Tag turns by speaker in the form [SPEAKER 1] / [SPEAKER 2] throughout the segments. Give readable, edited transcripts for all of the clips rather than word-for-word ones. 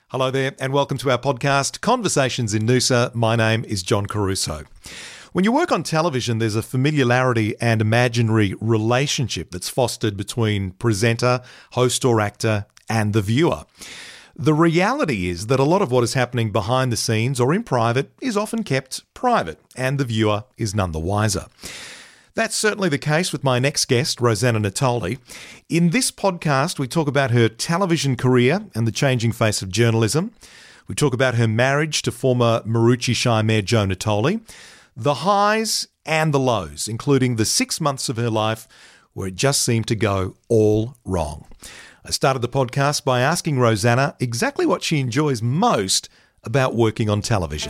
[SPEAKER 1] Hello there and welcome to our podcast, Conversations in Noosa. My name is John Caruso. When you work on television, there's a familiarity and imaginary relationship that's fostered between presenter, host or actor, and the viewer. The reality is that a lot of what is happening behind the scenes or in private is often kept private, and the viewer is none the wiser. That's certainly the case with my next guest, Rosanna Natoli. In this podcast, we talk about her television career and the changing face of journalism. We talk about her marriage to former Maroochy Shire Mayor Joe Natoli, the highs and the lows, including the 6 months of her life where it just seemed to go all wrong. I started the podcast by asking Rosanna exactly what she enjoys most about working on television.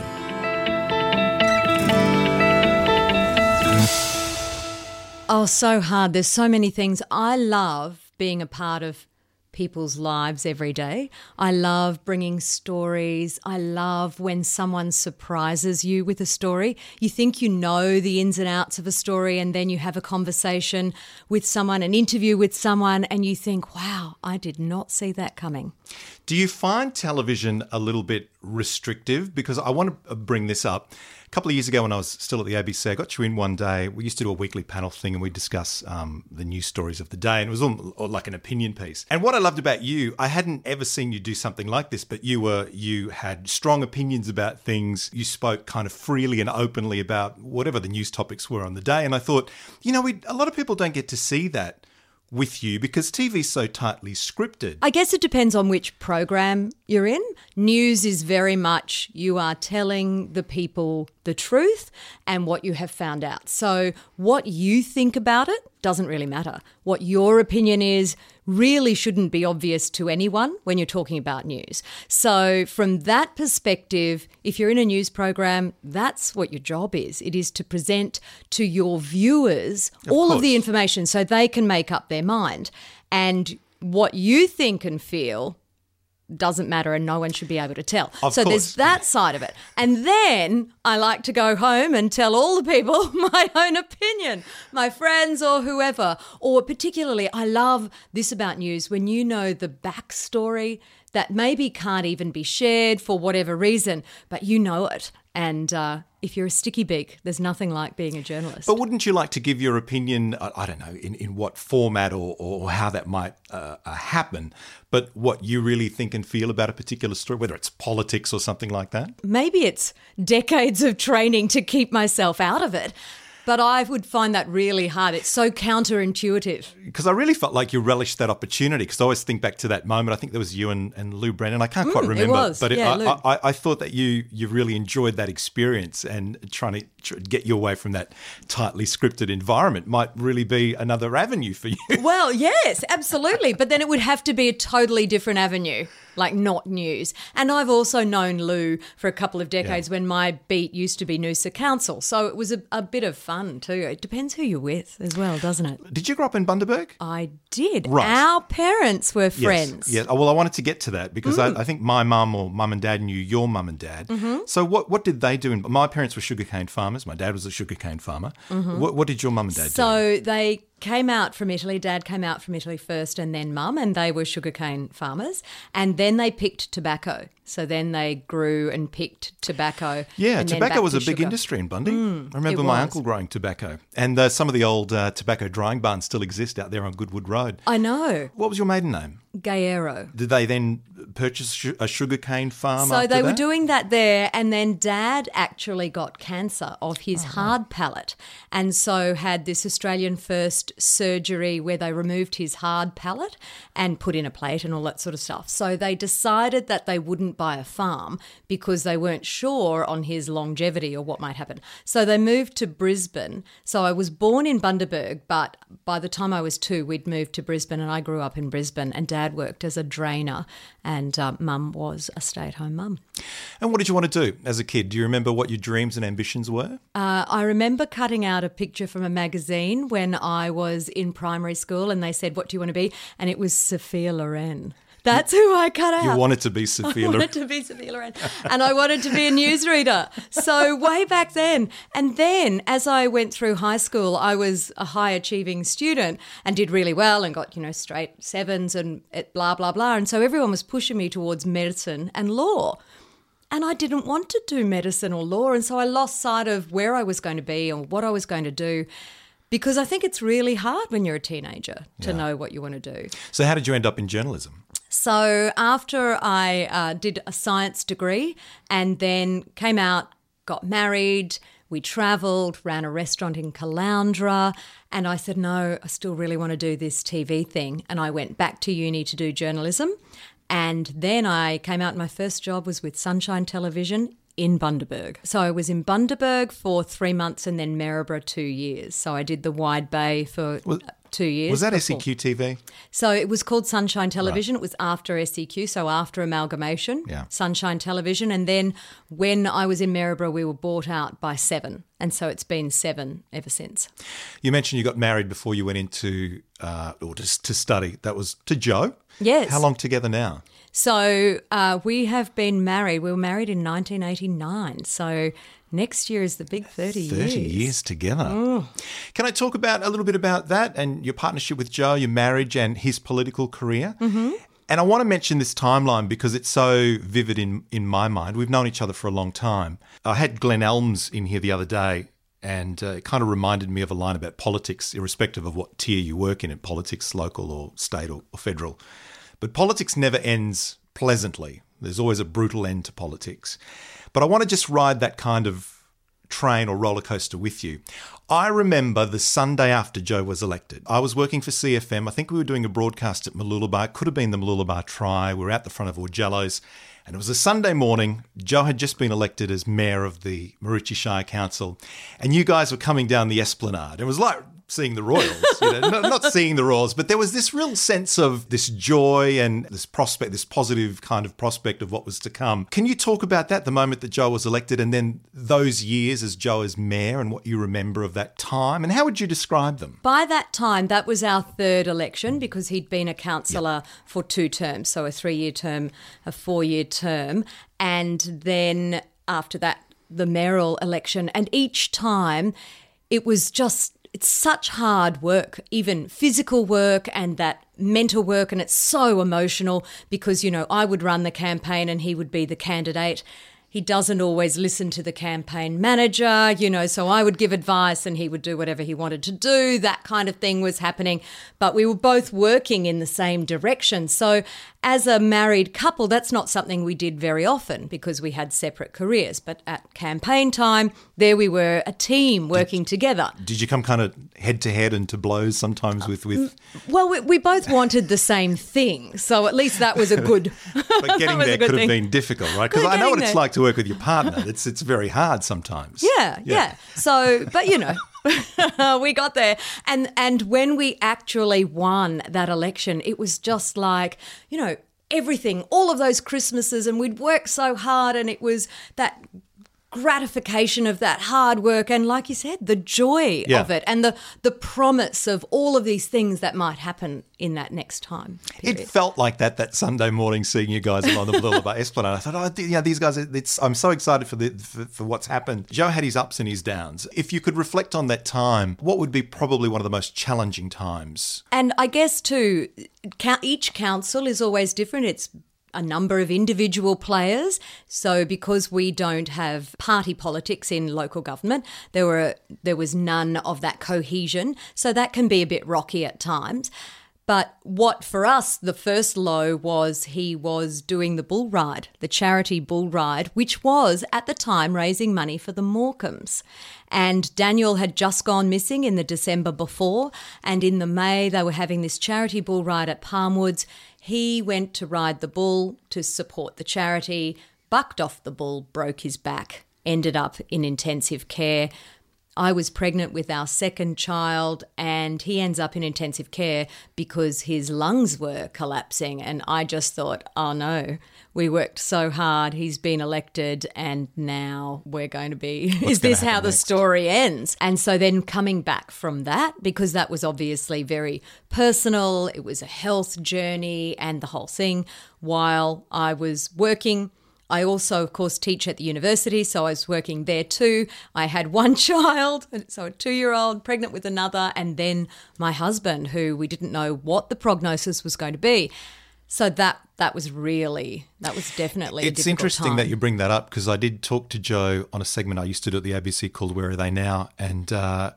[SPEAKER 2] Oh, so hard. There's so many things. I love being a part of people's lives every day. I love bringing stories. I love when someone surprises you with a story. You think you know the ins and outs of a story, and then you have a conversation with someone, an interview with someone, and you think, wow, I did not see that coming.
[SPEAKER 1] Do you find television a little bit restrictive? Because I want to bring this up. A couple of years ago when I was still at the ABC, I got you in one day. We used to do a weekly panel thing and we'd discuss the news stories of the day, and it was all like an opinion piece. And what I loved about you, I hadn't ever seen you do something like this, but you had strong opinions about things. You spoke kind of freely and openly about whatever the news topics were on the day. And I thought, a lot of people don't get to see that with you because TV's so tightly scripted.
[SPEAKER 2] I guess it depends on which program you're in. News is very much you are telling the people the truth and what you have found out. So what you think about it doesn't really matter. What your opinion is really shouldn't be obvious to anyone when you're talking about news. So from that perspective, if you're in a news program, that's what your job is. It is to present to your viewers all of the information so they can make up their mind. And what you think and feel doesn't matter, and no one should be able to tell. So there's that side of it. And then I like to go home and tell all the people my own opinion, my friends or whoever. Or particularly, I love this about news, when you know the backstory that maybe can't even be shared for whatever reason, but you know it. And if you're a sticky beak, there's nothing like being a journalist.
[SPEAKER 1] But wouldn't you like to give your opinion, I don't know, in what format or how that might happen, but what you really think and feel about a particular story, whether it's politics or something like that?
[SPEAKER 2] Maybe it's decades of training to keep myself out of it. But I would find that really hard. It's so counterintuitive.
[SPEAKER 1] Because I really felt like you relished that opportunity, because I always think back to that moment. I think there was you and Lou Brennan. I can't quite remember.
[SPEAKER 2] It was.
[SPEAKER 1] But
[SPEAKER 2] Yeah,
[SPEAKER 1] I thought that you really enjoyed that experience, and trying to get you away from that tightly scripted environment might really be another avenue for you.
[SPEAKER 2] Well, yes, absolutely. But then it would have to be a totally different avenue, like not news. And I've also known Lou for a couple of decades when my beat used to be Noosa Council. So it was a bit of fun too. It depends who you're with as well, doesn't it?
[SPEAKER 1] Did you grow up in Bundaberg?
[SPEAKER 2] I did.
[SPEAKER 1] Right.
[SPEAKER 2] Our parents were friends.
[SPEAKER 1] Yes. Well, I wanted to get to that because I think my mum or mum and dad knew your mum and dad. Mm-hmm. So what did they do? My parents were sugarcane farmers. My dad was a sugarcane farmer. Mm-hmm. What did your mum and dad do?
[SPEAKER 2] So they came out from Italy. Dad came out from Italy first and then mum, and they were sugarcane farmers. And then they picked tobacco. So then they grew and picked tobacco.
[SPEAKER 1] Yeah,
[SPEAKER 2] and
[SPEAKER 1] tobacco was a big industry in Bundy. I remember my uncle growing tobacco. And some of the old tobacco drying barns still exist out there on Goodwood Road.
[SPEAKER 2] I know.
[SPEAKER 1] What was your maiden name?
[SPEAKER 2] Gayero.
[SPEAKER 1] Did they then purchase a sugarcane farm
[SPEAKER 2] So
[SPEAKER 1] after
[SPEAKER 2] they were
[SPEAKER 1] that?
[SPEAKER 2] doing that there, and then Dad actually got cancer of his hard palate, and so had this Australian first surgery where they removed his hard palate and put in a plate and all that sort of stuff. So they decided that they wouldn't buy a farm because they weren't sure on his longevity or what might happen. So they moved to Brisbane. So I was born in Bundaberg, but by the time I was 2, we'd moved to Brisbane, and I grew up in Brisbane, and Dad worked as a drainer, and Mum was a stay-at-home mum.
[SPEAKER 1] And what did you want to do as a kid? Do you remember what your dreams and ambitions were?
[SPEAKER 2] I remember cutting out a picture from a magazine when I was in primary school, and they said, "What do you want to be?" And it was Sophia Loren. That's who I cut out.
[SPEAKER 1] You wanted to be Sophia
[SPEAKER 2] I
[SPEAKER 1] Loren.
[SPEAKER 2] wanted to be Sophia Loren. And I wanted to be a newsreader. So way back then. And then as I went through high school, I was a high achieving student and did really well and got, straight sevens and blah, blah, blah. And so everyone was pushing me towards medicine and law. And I didn't want to do medicine or law. And so I lost sight of where I was going to be or what I was going to do, because I think it's really hard when you're a teenager to know what you want to do.
[SPEAKER 1] So how did you end up in journalism?
[SPEAKER 2] So after I did a science degree and then came out, got married, we travelled, ran a restaurant in Caloundra, and I said, no, I still really want to do this TV thing. And I went back to uni to do journalism. And then I came out, my first job was with Sunshine Television in Bundaberg. So I was in Bundaberg for 3 months and then Maryborough 2 years. So I did the Wide Bay for 2 years.
[SPEAKER 1] Was that
[SPEAKER 2] before.
[SPEAKER 1] SEQ TV?
[SPEAKER 2] So it was called Sunshine Television. Right. It was after SEQ, so after amalgamation, Sunshine Television. And then when I was in Maryborough, we were bought out by Seven. And so it's been Seven ever since.
[SPEAKER 1] You mentioned you got married before you went into to study. That was to Joe?
[SPEAKER 2] Yes.
[SPEAKER 1] How long together now?
[SPEAKER 2] So we have been married. We were married in 1989. So next year is the big 30 years.
[SPEAKER 1] 30 years together. Can I talk a little bit about that and your partnership with Joe, your marriage and his political career? Mm-hmm. And I want to mention this timeline because it's so vivid in my mind. We've known each other for a long time. I had Glenn Elms in here the other day, and it kind of reminded me of a line about politics, irrespective of what tier you work in politics, local or state or federal. But politics never ends pleasantly. There's always a brutal end to politics. But I want to just ride that kind of train or roller coaster with you. I remember the Sunday after Joe was elected. I was working for CFM. I think we were doing a broadcast at Mooloolaba. It could have been the Mooloolaba Try. We were out the front of Orgello's. And it was a Sunday morning. Joe had just been elected as mayor of the Maroochy Shire Council. And you guys were coming down the Esplanade. It was like seeing the Royals, not seeing the Royals, but there was this real sense of this joy and this prospect, this positive kind of prospect of what was to come. Can you talk about that, the moment that Joe was elected and then those years as Joe as mayor and what you remember of that time, and how would you describe them?
[SPEAKER 2] By that time, that was our third election because he'd been a councillor for 2 terms, so a 3-year term, a 4-year term, and then after that, the mayoral election. And each time it was just, it's such hard work, even physical work and that mental work, and it's so emotional because, I would run the campaign and he would be the candidate. He doesn't always listen to the campaign manager, so I would give advice and he would do whatever he wanted to do. That kind of thing was happening, but we were both working in the same direction. So as a married couple, that's not something we did very often because we had separate careers. But at campaign time, there we were, a team working together.
[SPEAKER 1] Did you come kind of head to head and to blows sometimes with?
[SPEAKER 2] Well, we both wanted the same thing, so at least that was a good.
[SPEAKER 1] But getting there could have been difficult, right? Because I know what it's like to work with your partner. It's very hard sometimes.
[SPEAKER 2] Yeah. So, but we got there. And when we actually won that election, it was just like, everything, all of those Christmases, and we'd worked so hard, and it was that gratification of that hard work and, like you said, the joy of it and the promise of all of these things that might happen in that next time period.
[SPEAKER 1] It felt like that Sunday morning seeing you guys along the Mooloolaba Esplanade. I thought, these guys, I'm so excited for what's happened. Joe had his ups and his downs. If you could reflect on that time, what would be probably one of the most challenging times?
[SPEAKER 2] And I guess too, each council is always different. It's a number of individual players. So because we don't have party politics in local government, there was none of that cohesion. So that can be a bit rocky at times. But what for us, the first low was he was doing the bull ride, the charity bull ride, which was at the time raising money for the Morecambes. And Daniel had just gone missing in the December before, and in the May they were having this charity bull ride at Palmwoods. He went to ride the bull to support the charity, bucked off the bull, broke his back, ended up in intensive care. I was pregnant with our second child and he ends up in intensive care because his lungs were collapsing. And I just thought, oh no, we worked so hard. He's been elected and now we're going to be, is this how the story ends? And so then coming back from that, because that was obviously very personal, it was a health journey and the whole thing. While I was working, I also, of course, teach at the university, so I was working there too. I had one child, so a 2-year-old, pregnant with another, and then my husband, who we didn't know what the prognosis was going to be. So that was definitely a difficult time.
[SPEAKER 1] It's interesting that you bring that up because I did talk to Joe on a segment I used to do at the ABC called Where Are They Now? And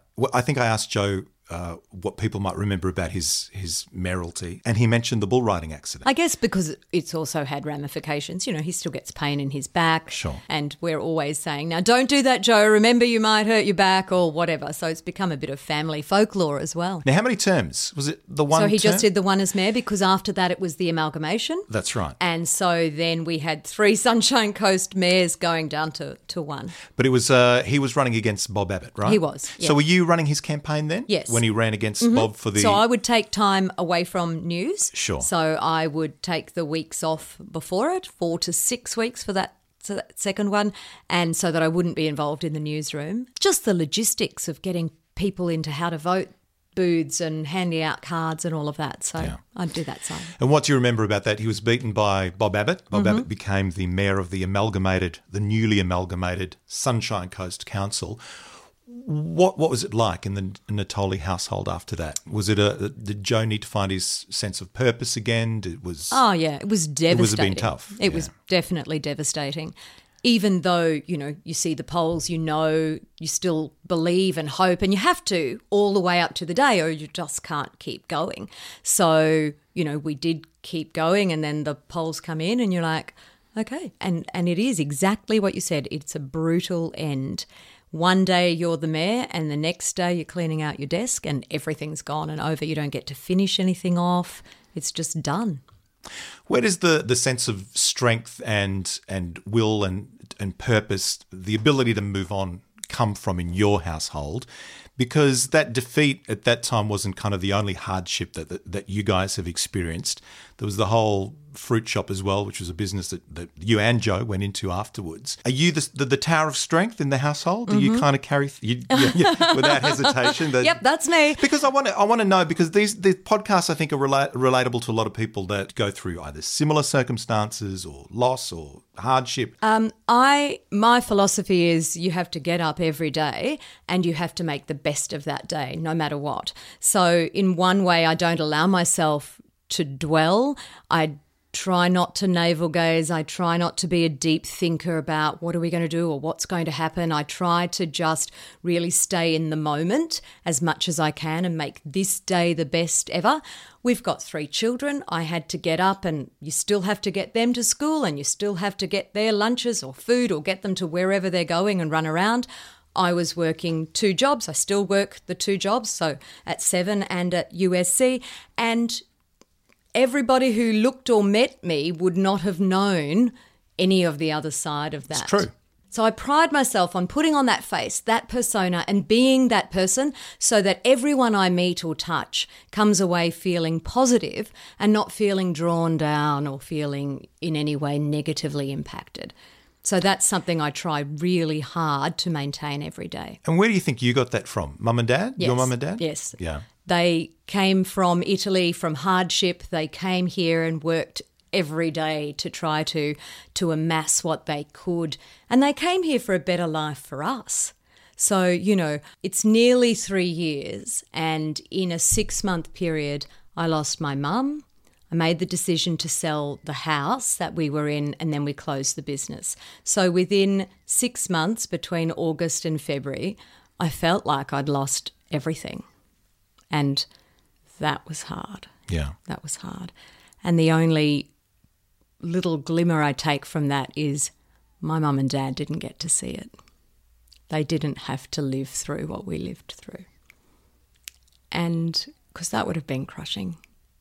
[SPEAKER 1] I think I asked Joe what people might remember about his mayoralty, and he mentioned the bull riding accident.
[SPEAKER 2] I guess because it's also had ramifications. You know, he still gets pain in his back.
[SPEAKER 1] Sure. And
[SPEAKER 2] we're always saying, now don't do that, Joe. Remember, you might hurt your back or whatever. So it's become a bit of family folklore as well.
[SPEAKER 1] Now, how many terms? Was it the one
[SPEAKER 2] So he
[SPEAKER 1] term?
[SPEAKER 2] just did the one as mayor because after that it was the amalgamation.
[SPEAKER 1] That's right.
[SPEAKER 2] And so then we had 3 Sunshine Coast mayors going down to one.
[SPEAKER 1] But it was he was running against Bob Abbott, right?
[SPEAKER 2] He was, yeah.
[SPEAKER 1] So were you running his campaign then?
[SPEAKER 2] Yes.
[SPEAKER 1] When he ran against Bob for the...
[SPEAKER 2] So I would take time away from news.
[SPEAKER 1] Sure.
[SPEAKER 2] So I would take the weeks off before it, 4 to 6 weeks for that second one, and so that I wouldn't be involved in the newsroom. Just the logistics of getting people into how to vote booths and handing out cards and all of that. So yeah. I'd do that side.
[SPEAKER 1] And what do you remember about that? He was beaten by Bob Abbott. Bob Abbott became the mayor of the newly amalgamated Sunshine Coast Council. What was it like in the Natoli household after that? Was it did Joe need to find his sense of purpose again? It was
[SPEAKER 2] devastating. It was
[SPEAKER 1] been tough.
[SPEAKER 2] It was definitely devastating. Even though, you see the polls, you still believe and hope, and you have to all the way up to the day or you just can't keep going. So, we did keep going and then the polls come in and you're like, okay. And it is exactly what you said. It's a brutal end. One day you're the mayor and the next day you're cleaning out your desk and everything's gone and over. You don't get to finish anything off. It's just done.
[SPEAKER 1] Where does the sense of strength and will and purpose, the ability to move on, come from in your household? Because that defeat at that time wasn't kind of the only hardship that you guys have experienced. There was the whole fruit shop as well, which was a business that you and Joe went into afterwards. Are you the tower of strength in the household? Do you kind of carry without hesitation?
[SPEAKER 2] Yep, that's me.
[SPEAKER 1] Because I want to know, because these podcasts I think are relatable to a lot of people that go through either similar circumstances or loss or hardship.
[SPEAKER 2] My philosophy is you have to get up every day and you have to make the best of that day, no matter what. So in one way, I don't allow myself to dwell. I try not to navel gaze. I try not to be a deep thinker about what are we going to do or what's going to happen. I try to just really stay in the moment as much as I can and make this day the best ever. We've got 3 children. I had to get up and you still have to get them to school and you still have to get their lunches or food or get them to wherever they're going and run around. I was working 2 jobs. I still work the 2 jobs, so at Seven and at USC. And everybody who looked or met me would not have known any of the other side of that.
[SPEAKER 1] It's true.
[SPEAKER 2] So I pride myself on putting on that face, that persona, and being that person so that everyone I meet or touch comes away feeling positive and not feeling drawn down or feeling in any way negatively impacted. So that's something I try really hard to maintain every day.
[SPEAKER 1] And where do you think you got that from? Mum and Dad?
[SPEAKER 2] Yes.
[SPEAKER 1] Your mum and dad?
[SPEAKER 2] Yes.
[SPEAKER 1] Yeah.
[SPEAKER 2] They came from Italy, from hardship. They came here and worked every day to try to amass what they could. And they came here for a better life for us. So, it's nearly 3 years, and in a 6-month period, I lost my mum. I made the decision to sell the house that we were in, and then we closed the business. So within 6 months, between August and February, I felt like I'd lost everything. And that was hard.
[SPEAKER 1] Yeah.
[SPEAKER 2] That was hard. And the only little glimmer I take from that is my mum and dad didn't get to see it. They didn't have to live through what we lived through. And because that would have been crushing.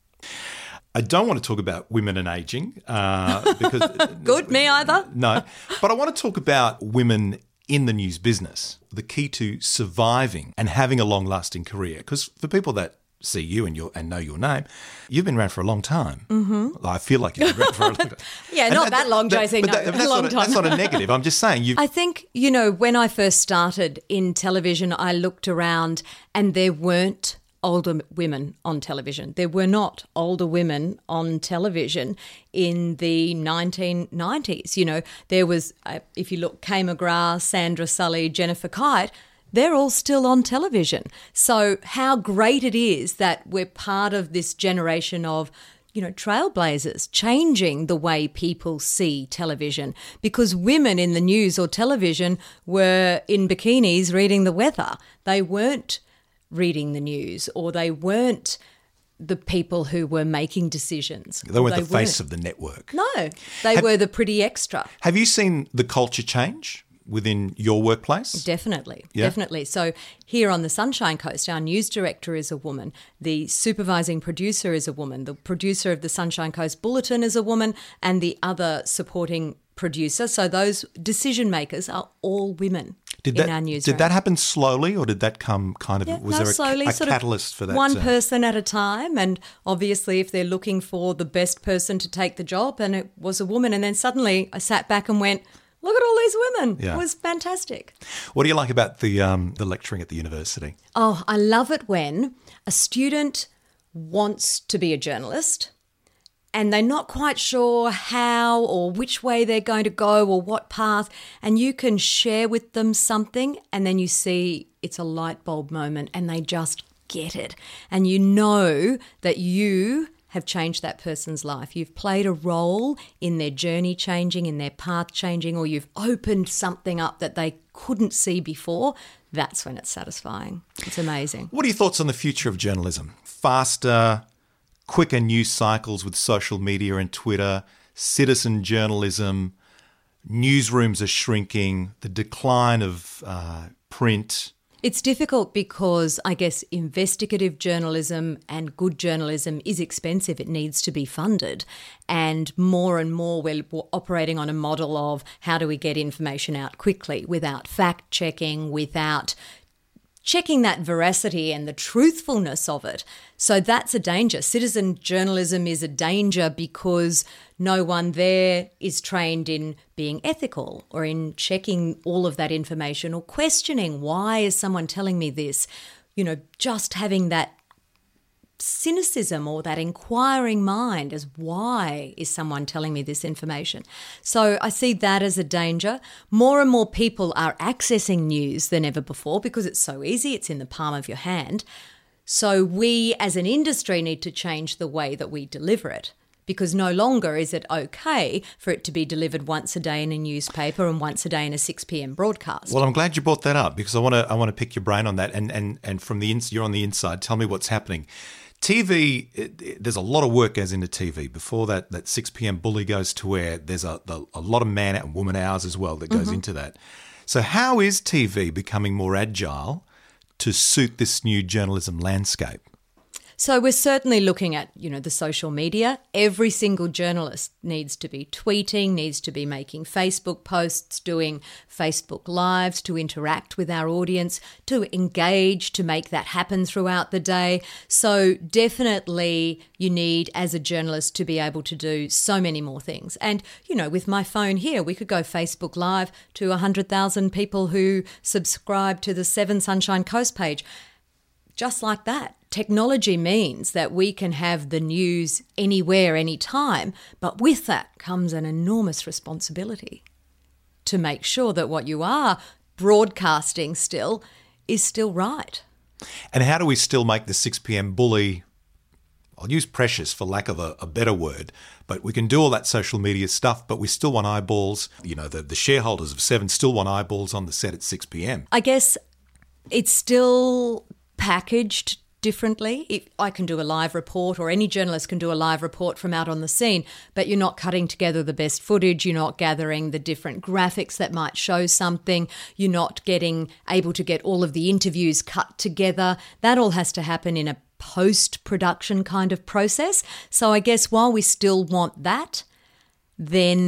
[SPEAKER 1] I don't want to talk about women and ageing because
[SPEAKER 2] Good, me either.
[SPEAKER 1] No, but I want to talk about women in the news business, the key to surviving and having a long-lasting career? Because for people that see you and know your name, you've been around for a long time. Mm-hmm. I feel like you've been around for a long time.
[SPEAKER 2] Yeah, not that long, Josie. No, a long time.
[SPEAKER 1] That's not a negative. I'm just saying
[SPEAKER 2] I think, when I first started in television, I looked around and there weren't older women on television. There were not older women on television in the 1990s. There was, if you look, Kay McGrath, Sandra Sully, Jennifer Kite, they're all still on television. So how great it is that we're part of this generation of trailblazers, changing the way people see television, because women in the news or television were in bikinis reading the weather. They weren't reading the news, or they weren't the people who were making decisions.
[SPEAKER 1] They weren't the face of the network.
[SPEAKER 2] No, they were the pretty extra.
[SPEAKER 1] Have you seen the culture change within your workplace?
[SPEAKER 2] Definitely, definitely. So here on the Sunshine Coast, our news director is a woman, the supervising producer is a woman, the producer of the Sunshine Coast Bulletin is a woman, and the other supporting producer. So those decision makers are all women. In our newsroom.
[SPEAKER 1] Did that happen slowly, or did that come kind of, was there
[SPEAKER 2] slowly,
[SPEAKER 1] a catalyst for that?
[SPEAKER 2] One person at a time, and obviously if they're looking for the best person to take the job, and it was a woman, and then suddenly I sat back and went, look at all these women. Yeah. It was fantastic.
[SPEAKER 1] What do you like about the lecturing at the university?
[SPEAKER 2] Oh, I love it when a student wants to be a journalist and they're not quite sure how or which way they're going to go or what path, and you can share with them something and then you see it's a light bulb moment and they just get it. And you know that you have changed that person's life. You've played a role in their journey changing, in their path changing, or you've opened something up that they couldn't see before. That's when it's satisfying. It's amazing.
[SPEAKER 1] What are your thoughts on the future of journalism? Faster, quicker news cycles with social media and Twitter, citizen journalism, newsrooms are shrinking, the decline of print.
[SPEAKER 2] It's difficult because I guess investigative journalism and good journalism is expensive. It needs to be funded. And more we're operating on a model of how do we get information out quickly without fact checking, without checking that veracity and the truthfulness of it. So that's a danger. Citizen journalism is a danger because no one there is trained in being ethical or in checking all of that information or questioning, why is someone telling me this? Just having that cynicism or that inquiring mind as why is someone telling me this information? So I see that as a danger. More and more people are accessing news than ever before because it's so easy, it's in the palm of your hand. So we as an industry need to change the way that we deliver it, because no longer is it okay for it to be delivered once a day in a newspaper and once a day in a 6 p.m. broadcast.
[SPEAKER 1] Well, I'm glad you brought that up because I want to pick your brain on that, and from you're on the inside. Tell me what's happening. TV, there's a lot of work goes into TV. Before that 6 p.m. bully goes to air, there's a lot of man and woman hours as well that goes into that. So how is TV becoming more agile to suit this new journalism landscape?
[SPEAKER 2] So we're certainly looking at, the social media. Every single journalist needs to be tweeting, needs to be making Facebook posts, doing Facebook Lives to interact with our audience, to engage, to make that happen throughout the day. So definitely you need, as a journalist, to be able to do so many more things. And, with my phone here, we could go Facebook Live to 100,000 people who subscribe to the 7 Sunshine Coast page. Just like that. Technology means that we can have the news anywhere, anytime, but with that comes an enormous responsibility to make sure that what you are broadcasting still is still right.
[SPEAKER 1] And how do we still make the 6 p.m. bully, I'll use precious for lack of a better word, but we can do all that social media stuff, but we still want eyeballs. The shareholders of 7 still want eyeballs on the set at 6 p.m.
[SPEAKER 2] I guess it's still packaged differently. If I can do a live report, or any journalist can do a live report from out on the scene, but you're not cutting together the best footage, you're not gathering the different graphics that might show something, you're not able to get all of the interviews cut together. That all has to happen in a post-production kind of process. So I guess while we still want that, then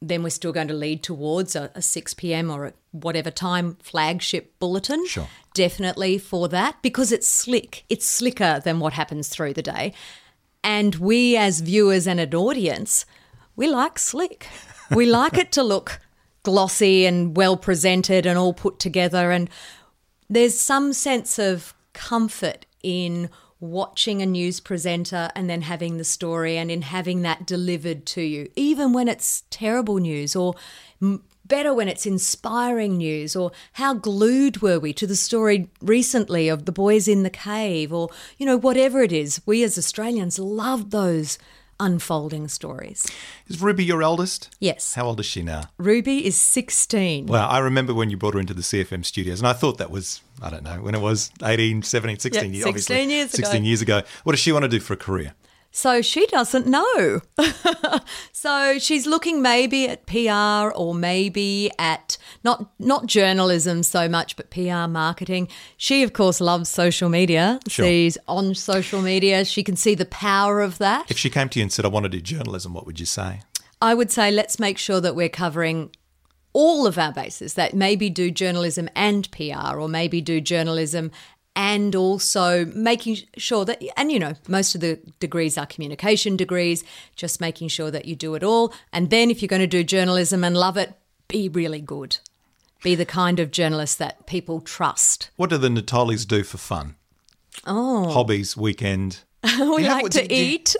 [SPEAKER 2] then we're still going to lead towards a 6 p.m. or at whatever time flagship bulletin.
[SPEAKER 1] Sure.
[SPEAKER 2] Definitely for that, because it's slick. It's slicker than what happens through the day. And we as viewers and an audience, we like slick. We like it to look glossy and well presented and all put together. And there's some sense of comfort in watching a news presenter and then having the story and in having that delivered to you, even when it's terrible news, or better when it's inspiring news, or how glued were we to the story recently of the boys in the cave, or, you know, whatever it is. We as Australians love those unfolding stories.
[SPEAKER 1] Is Ruby your eldest?
[SPEAKER 2] Yes.
[SPEAKER 1] How old is she now?
[SPEAKER 2] Ruby is 16.
[SPEAKER 1] Well, I remember when you brought her into the CFM studios, and I thought that was, I don't know, when it was 18, 17, 16 years,
[SPEAKER 2] 16 years ago.
[SPEAKER 1] 16 years ago. What does she want to do for a career?
[SPEAKER 2] So she doesn't know. So she's looking maybe at PR, or maybe at not journalism so much, but PR marketing. She, of course, loves social media.
[SPEAKER 1] Sure.
[SPEAKER 2] She's on social media. She can see the power of that.
[SPEAKER 1] If she came to you and said, I want to do journalism, what would you say?
[SPEAKER 2] I would say let's make sure that we're covering all of our bases, that maybe do journalism and PR, or maybe do journalism and also making sure that, and you know, most of the degrees are communication degrees, just making sure that you do it all. And then if you're going to do journalism and love it, be really good. Be the kind of journalist that people trust.
[SPEAKER 1] What do the Natalis do for fun?
[SPEAKER 2] Oh.
[SPEAKER 1] Hobbies, weekend?
[SPEAKER 2] We like to eat.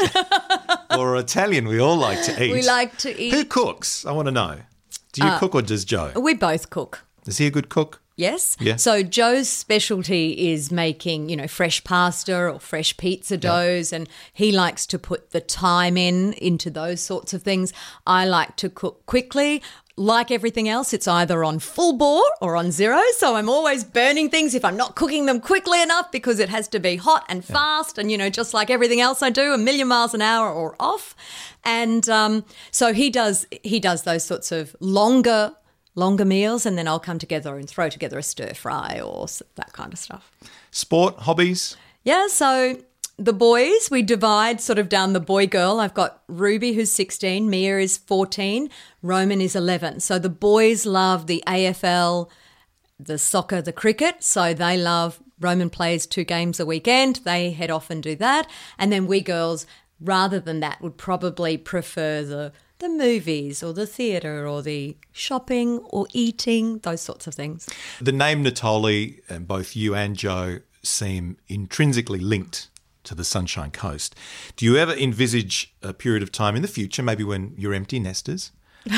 [SPEAKER 1] Or Italian, we all like to eat.
[SPEAKER 2] We like to eat.
[SPEAKER 1] Who cooks? I want to know. Do you cook or does Joe?
[SPEAKER 2] We both cook.
[SPEAKER 1] Is he a good cook?
[SPEAKER 2] Yes.
[SPEAKER 1] Yeah.
[SPEAKER 2] So Joe's specialty is making, you know, fresh pasta or fresh pizza doughs, and he likes to put the time into those sorts of things. I like to cook quickly. Like everything else, it's either on full bore or on zero. So I'm always burning things if I'm not cooking them quickly enough, because it has to be hot and fast and, you know, just like everything else I do, a million miles an hour or off. And so he does those sorts of longer meals, and then I'll come together and throw together a stir fry or that kind of stuff.
[SPEAKER 1] Sport, hobbies?
[SPEAKER 2] Yeah, so the boys, we divide sort of down the boy-girl. I've got Ruby, who's 16, Mia is 14, Roman is 11. So the boys love the AFL, the soccer, the cricket. So they love, Roman plays 2 games a weekend. They head off and do that. And then we girls, rather than that, would probably prefer the movies or the theatre or the shopping or eating, those sorts of things.
[SPEAKER 1] The name Natoli, and both you and Joe seem intrinsically linked to the Sunshine Coast. Do you ever envisage a period of time in the future, maybe when you're empty nesters?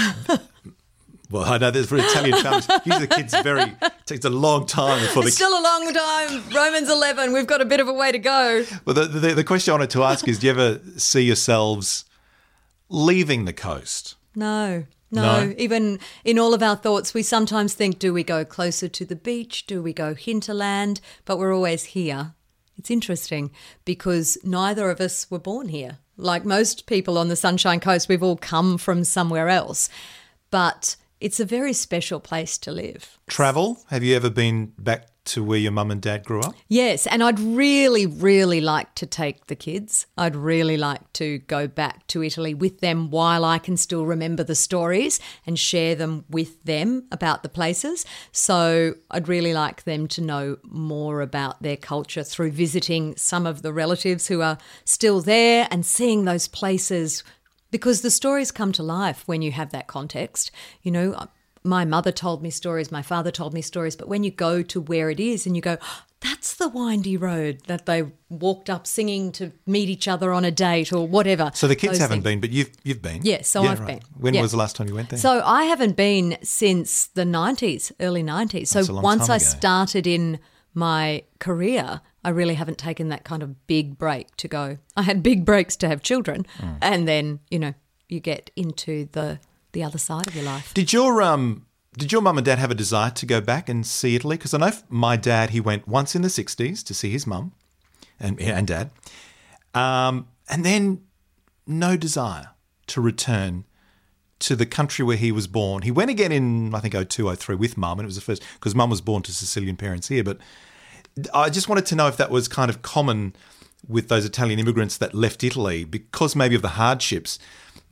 [SPEAKER 1] Well, I know there's for Italian families, usually the kids takes a long time before
[SPEAKER 2] It's still a long time. Roman's 11. We've got a bit of a way to go.
[SPEAKER 1] Well, the question I wanted to ask is, do you ever see yourselves leaving the coast?
[SPEAKER 2] No.
[SPEAKER 1] No?
[SPEAKER 2] Even in all of our thoughts, we sometimes think, do we go closer to the beach? Do we go hinterland? But we're always here. It's interesting because neither of us were born here. Like most people on the Sunshine Coast, we've all come from somewhere else. But it's a very special place to live.
[SPEAKER 1] Travel? Have you ever been back to where your mum and dad grew up?
[SPEAKER 2] Yes, and I'd really, really like to take the kids. I'd really like to go back to Italy with them while I can still remember the stories and share them with them about the places. So I'd really like them to know more about their culture through visiting some of the relatives who are still there and seeing those places, because the stories come to life when you have that context. You know, my mother told me stories, my father told me stories, but when you go to where it is and you go, oh, that's the windy road that they walked up singing to meet each other on a date or whatever.
[SPEAKER 1] So the kids haven't been, but you've been?
[SPEAKER 2] Yes, so I've been.
[SPEAKER 1] When was the last time you went there?
[SPEAKER 2] So I haven't been since the 90s, early 90s. So once I started in my career, I really haven't taken that kind of big break to go. I had big breaks to have children and then, you know, you get into the other side of your life.
[SPEAKER 1] Did your mum and dad have a desire to go back and see Italy? Because I know my dad, he went once in the 60s to see his mum and dad, and then no desire to return to the country where he was born. He went again in, I think, 2002, 03 with mum, and it was the first, because mum was born to Sicilian parents here. But I just wanted to know if that was kind of common with those Italian immigrants that left Italy because maybe of the hardships.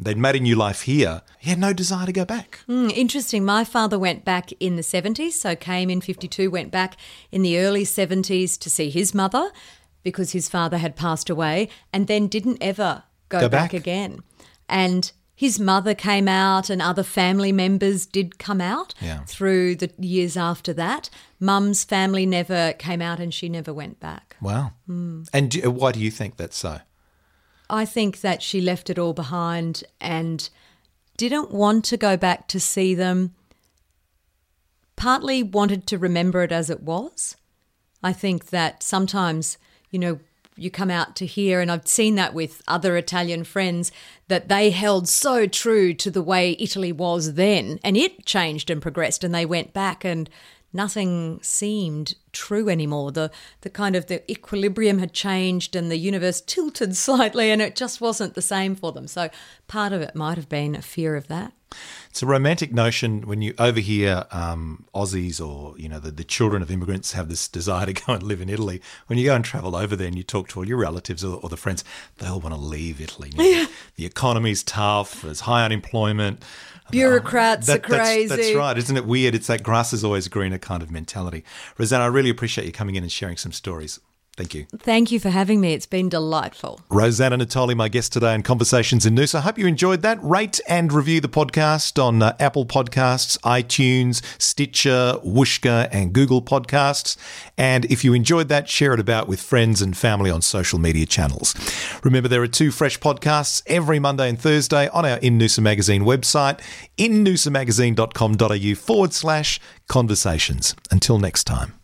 [SPEAKER 1] they'd made a new life here. He had no desire to go back.
[SPEAKER 2] Interesting. My father went back in the 70s, so came in 52, went back in the early 70s to see his mother because his father had passed away, and then didn't ever go back again. And his mother came out and other family members did come out through the years after that. Mum's family never came out and she never went back.
[SPEAKER 1] Wow. And why do you think that's so?
[SPEAKER 2] I think that she left it all behind and didn't want to go back to see them, partly wanted to remember it as it was. I think that sometimes, you come out to here, and I've seen that with other Italian friends, that they held so true to the way Italy was then, and it changed and progressed, and they went back and nothing seemed true anymore. The kind of the equilibrium had changed and the universe tilted slightly, and it just wasn't the same for them. So part of it might have been a fear of that.
[SPEAKER 1] It's a romantic notion when you overhear Aussies or, the children of immigrants have this desire to go and live in Italy. When you go and travel over there and you talk to all your relatives or the friends, they all want to leave Italy. The economy's tough, there's high unemployment.
[SPEAKER 2] Bureaucrats are crazy.
[SPEAKER 1] That's right. Isn't it weird? It's that grass is always greener kind of mentality. Rosanna, I really appreciate you coming in and sharing some stories. Thank you.
[SPEAKER 2] Thank you for having me. It's been delightful.
[SPEAKER 1] Rosanna Natoli, my guest today on Conversations in Noosa. I hope you enjoyed that. Rate and review the podcast on Apple Podcasts, iTunes, Stitcher, Whooshka and Google Podcasts. And if you enjoyed that, share it about with friends and family on social media channels. Remember, there are 2 fresh podcasts every Monday and Thursday on our In Noosa Magazine website, innoosamagazine.com.au/conversations. Until next time.